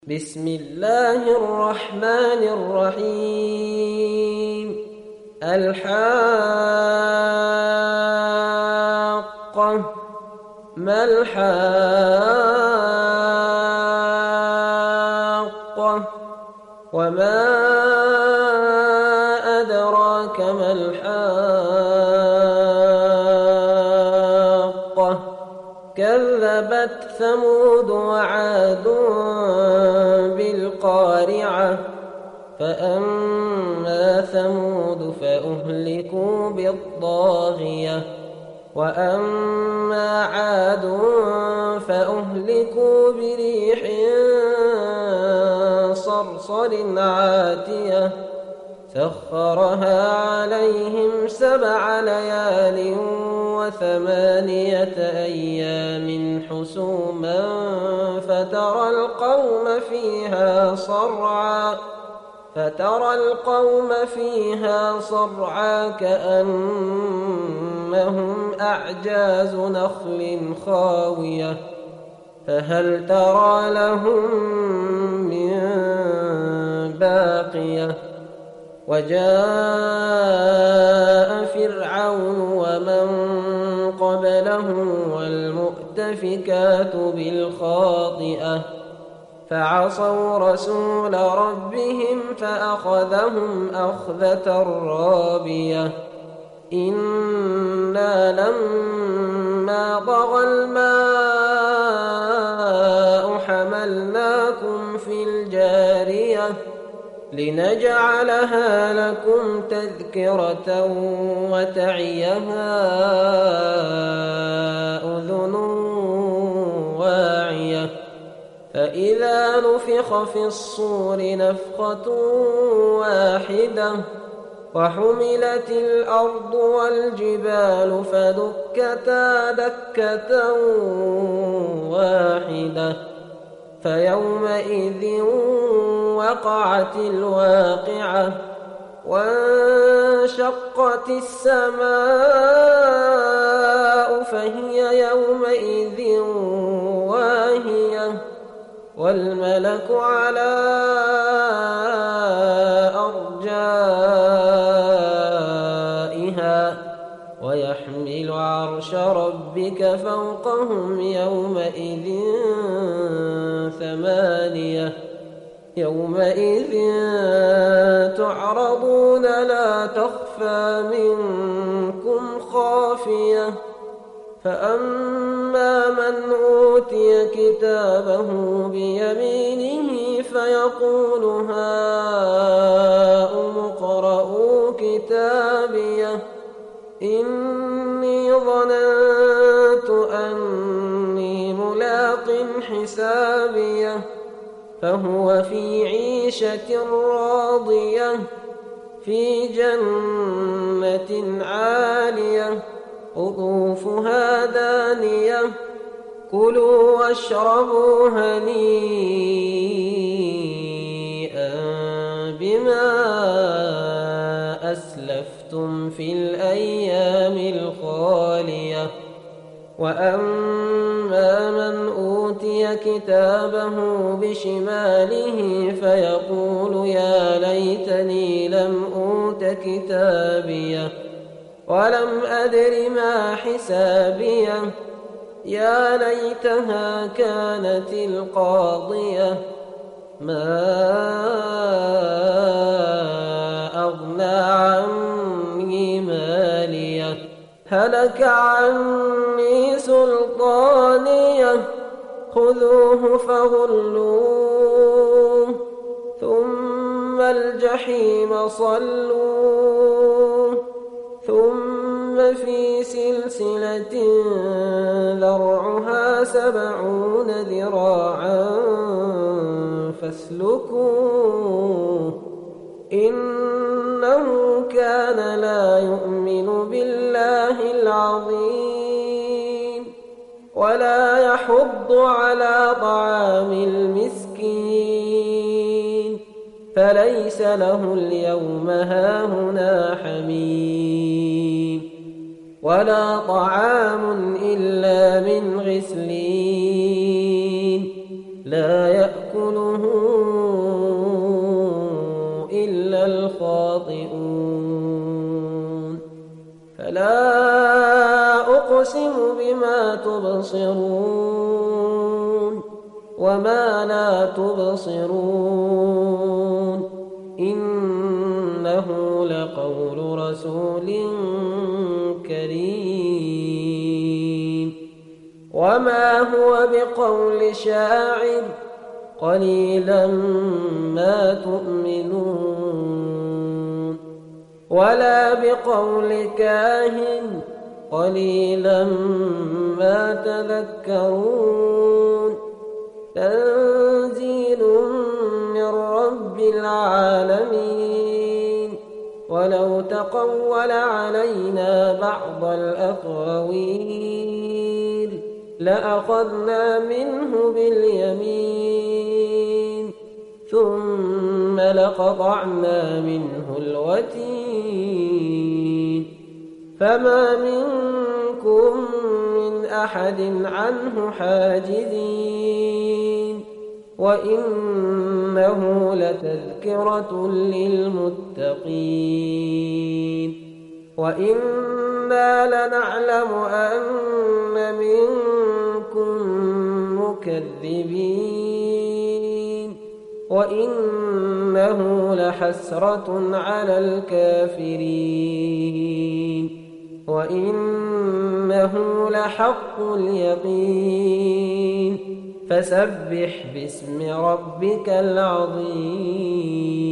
بسم الله الرحمن الرحيم. الحاقة. ما الحاقة؟ وما أدراك ما الحاقة؟ كذبت ثمود وعاد بالقارعة. فأما ثمود فأهلكوا بالطاغية، وأما عاد فأهلكوا بريح صرصر عاتية سخرها عليهم 7 ليال و8 أيام حسوما فترى القوم فيها صرعا كأنهم أعجاز نخل خاوية فهل ترى لهم من باقية. وجاء فرعون ومن قبله والمؤتفكات بالخاطئة فعصوا رسول ربهم فأخذهم أخذة رابية. إنا لما طغى الماء حملناكم في الجارية لنجعلها لكم تذكرة وتعيها أذن واعية. فإذا نفخ في الصور نفخة واحدة وحملت الأرض والجبال فدكتا دكة واحدة فيومئذ وقعت الواقعة وانشقت السماء فهي يومئذ واهية والملك على أرجائها ويحمل عرش ربك فوقهم يومئذ 8. يومئذ تعرضون لا تخفى منكم خافية. فأما من أوتي كتابه بيمينه فيقول هاؤم اقرءوا كتابيه إني ظننت أني ملاق حسابيه فهو في عيشة راضية في جنة عالية قطوفها دانية كلوا واشربوا هنيئا بما أسلفتم في الأيام الخالية. وأما من أوتي كتابه بشماله فيقول يا ليتني لم أوت كتابيه ولم أدر ما حسابيه يا ليتها كانت القاضية ما أغنى عني ماليه هلك عني سلطانيه خذوه فغلوه ثم الجحيم صلوه ثم في سلسلة ذرعها 70 ذراعا فاسلكوه إنه كان لا يؤمن بالله العظيم ولا يحض على طعام المسكين فليس له اليوم هاهنا حميم ولا طعام إلا من غسلين لا يأكل يذكره إلا الخاطئون فلا أقسم بما تبصرون وما لا تبصرون إنه لقول رسول كريم وما هو بقول شاعر قليلا ما تؤمنون ولا بقول كاهن قليلا ما تذكرون تنزيل من رب العالمين ولو تقول علينا بعض الأقاويل لأخذنا منه باليمين ثم لقطعنا منه الوتين فما منكم من أحد عنه حاجزين وإنه لتذكرة للمتقين وإنا لنعلم أن منكم مكذبين وإنه لحسرة على الكافرين وإنه لحق اليقين فسبح باسم ربك العظيم